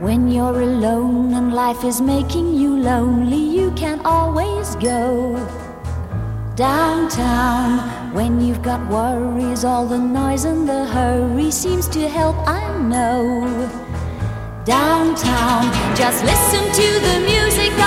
When you're alone and life is making you lonely, you can always go downtown. When you've got worries, all the noise and the hurry seems to help, I know. Downtown, just listen to the music